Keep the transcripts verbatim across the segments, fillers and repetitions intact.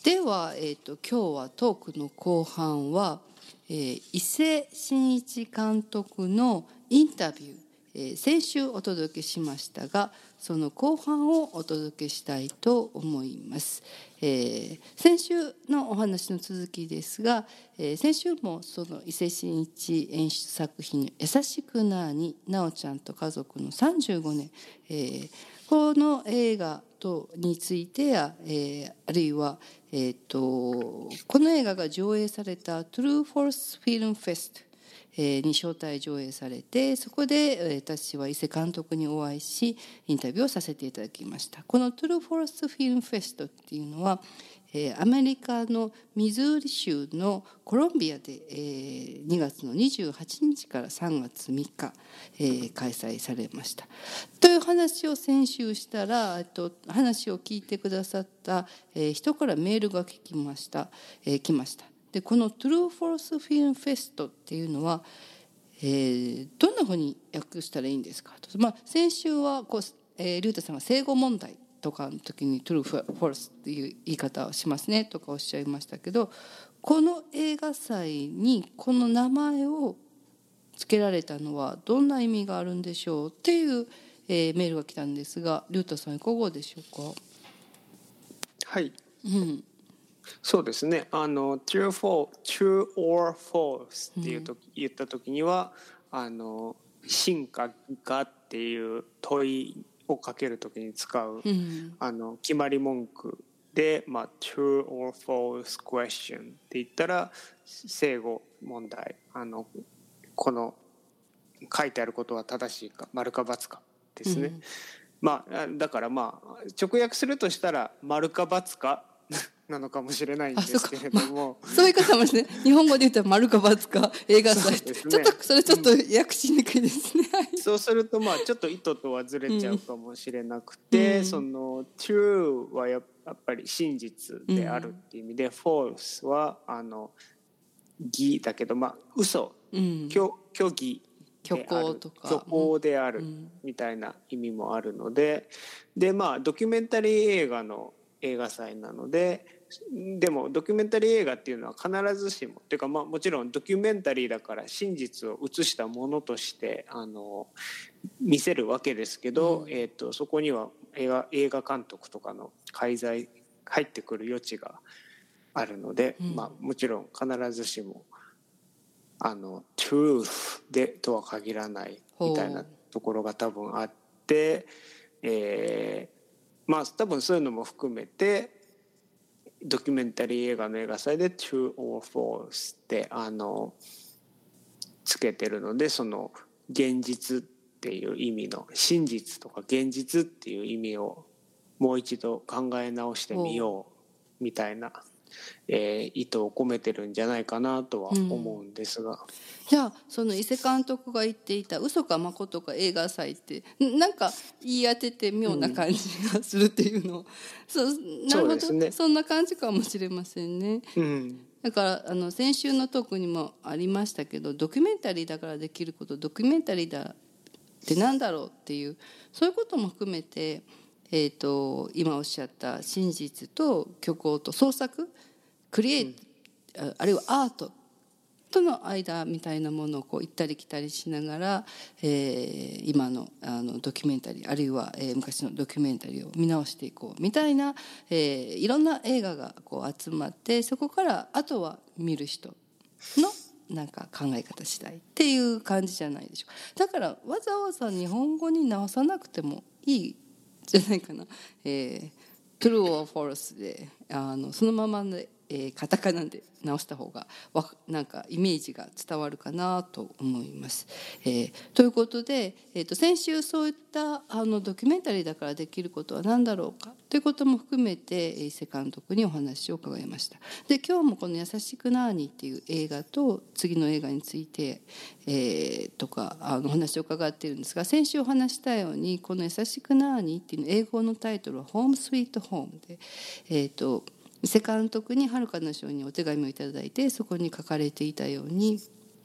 では、えー、と今日はトークの後半は、えー、伊勢真一監督のインタビュー、えー、先週お届けしましたが、その後半をお届けしたいと思います。えー、先週のお話の続きですが、えー、先週もその伊勢真一演出作品「優しくなーになおちゃんと家族のさんじゅうごねん」えー、この映画とについてや、えー、あるいは、えー、とこの映画が上映されたトゥルーフォルスフィルムフェストに招待上映されて、そこで私は伊勢監督にお会いしインタビューをさせていただきました。このトゥルーフォレストフィルムフェストっていうのはアメリカのミズーリ州のコロンビアでにがつのにじゅうはちにちからさんがつみっか開催されましたという話を先週したら、話を聞いてくださった人からメールが来ました。来ましたでこのトゥルーフォルスフィルムフェストっていうのは、えー、どんなふうに訳したらいいんですかと、まあ、先週はこう、えー、リュウタさんが生後問題とかの時にトゥルーフォルスっていう言い方をしますねとかおっしゃいましたけど、この映画祭にこの名前を付けられたのはどんな意味があるんでしょうっていう、えー、メールが来たんですが、リュウタさんいかがでしょうか。 はい、 うんそうですね。あの true, for, true or false っていうと、うん、言った時にはあの真かかっていう問いをかける時に使う、うん、あの決まり文句で、まあ、true or false question って言ったら正誤問題、あのこの書いてあることは正しいか丸か×かですね、うん、まあだからまあ直訳するとしたら丸か×かなのかもしれないんですけれども、 まあ、そういう方もですね、日本語で言ったら丸か×か映画祭、ね、ちょっとそれちょっと訳しにくいですね、 うん、そうするとまあちょっと意図とはずれちゃうかもしれなくて、うん、その true はやっぱり真実であるっていう意味で、うん、false はあの偽だけどまあ嘘、うん、虚偽虚構とか虚構であるみたいな意味もあるので、でまあドキュメンタリー映画の映画祭なので、でもドキュメンタリー映画っていうのは必ずしもっていうか、まあ、もちろんドキュメンタリーだから真実を映したものとしてあの見せるわけですけど、うん、えーと、そこには映画、映画監督とかの介在入ってくる余地があるので、うん、まあ、もちろん必ずしもあの truth でとは限らないみたいなところが多分あって、えーまあ多分そういうのも含めてドキュメンタリー映画の映画祭で True or False ってあのつけてるので、その現実っていう意味の真実とか現実っていう意味をもう一度考え直してみようみたいな、えー、意図を込めてるんじゃないかなとは思うんですが、うん、 じゃあその伊勢監督が言っていた嘘か誠か映画祭ってなんか言い当てて妙な感じがするっていうのを、うん、そうなるほど、 そうですね、そんな感じかもしれませんね、うん、だからあの先週のトークにもありましたけど、ドキュメンタリーだからできること、ドキュメンタリーだってなんだろうっていう、そういうことも含めて、えーと、今おっしゃった真実と虚構と創作クリエイト、うん、あるいはアートとの間みたいなものをこう行ったり来たりしながら、えー、今 の, あのドキュメンタリーあるいは、えー、昔のドキュメンタリーを見直していこうみたいな、えー、いろんな映画がこう集まって、そこからあとは見る人のなんか考え方次第っていう感じじゃないでしょうか。だからわざわざ日本語に直さなくてもいいじゃないかな、えー、True or False であのそのままで、えー、カタカナで直した方がわなんかイメージが伝わるかなと思います、えー、ということで、えー、と先週そういったあのドキュメンタリーだからできることは何だろうかということも含めて伊勢監督にお話を伺いました。で今日もこの優しくなーにっていう映画と次の映画について、えー、とかあのお話を伺っているんですが、先週お話したようにこの優しくなーにっていう英語のタイトルはホームスイートホームで、えー、と伊勢監督に遥かな賞にお手紙をいただいて、そこに書かれていたように、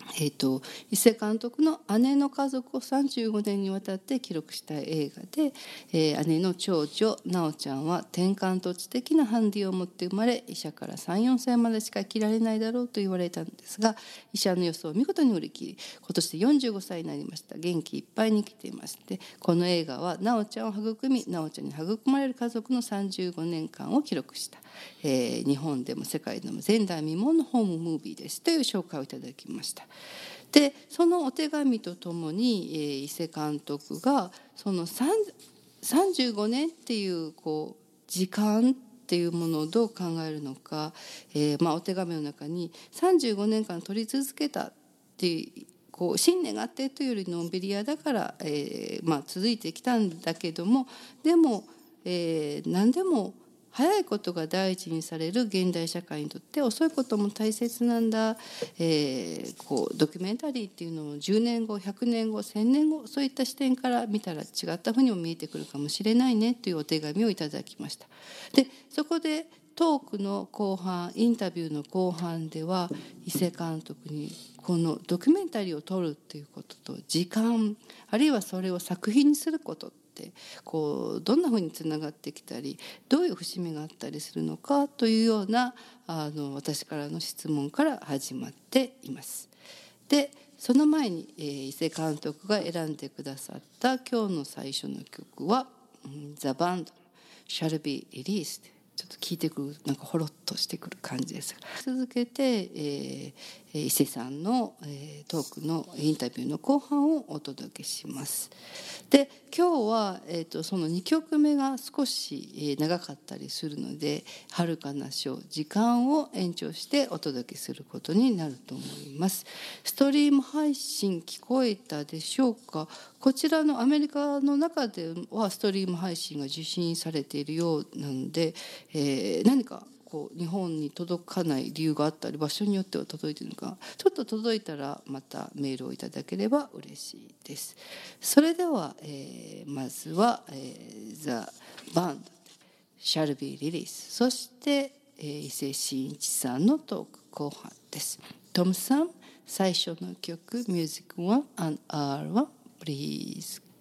えー、と伊勢監督の姉の家族をさんじゅうごねんにわたって記録した映画で、えー、姉の長女直ちゃんは天干と知的なハンディを持って生まれ、医者からさんじゅうよんさいまでしか生きられないだろうと言われたんですが、医者の予想を見事に売り切り、今年でよんじゅうごさいになりました。元気いっぱいに生きていまして、この映画は直ちゃんを育み、直ちゃんに育まれる家族のさんじゅうごねんかんを記録した、えー、日本でも世界でも前代未聞のホームムービーですという紹介をいただきました。でそのお手紙とともに、えー、伊勢監督がそのさんじゅうごねんっていうこう時間っていうものをどう考えるのか、えーまあ、お手紙の中にさんじゅうごねんかん撮り続けたっていうこう信念があってというよりのんびり屋だから、えーまあ、続いてきたんだけども、でも、えー、何でも早いことが第一にされる現代社会にとって遅いことも大切なんだ、えー、こうドキュメンタリーっていうのをじゅうねんごひゃくねんごせんねんごそういった視点から見たら違ったふうにも見えてくるかもしれないねというお手紙をいただきました。でそこでトークの後半、インタビューの後半では伊勢監督にこのドキュメンタリーを撮るっていうことと時間、あるいはそれを作品にすることってこうどんなふうにつながってきたり、どういう節目があったりするのかというようなあの私からの質問から始まっています。でその前に、えー、伊勢監督が選んでくださった今日の最初の曲は「The Band Shall Be Released」。ちょっと聞いてくるなんかほろっとしてくる感じですが、続けて、えー、伊勢さんの、えー、トークのインタビューの後半をお届けします。で今日は、えー、とそのにきょくめが少し、えー、長かったりするので、遥かな章時間を延長してお届けすることになると思います。ストリーム配信聞こえたでしょうか。こちらのアメリカの中ではストリーム配信が受信されているようなので、えー、何かこう日本に届かない理由があったり、場所によっては届いているのか、ちょっと届いたらまたメールをいただければ嬉しいです。それでは、えー、まずは、えー、The Band Shall Be Released、 そして、えー、伊勢真一さんのトーク後半です。トムさん、最初の曲 ミュージックワン and アールワン please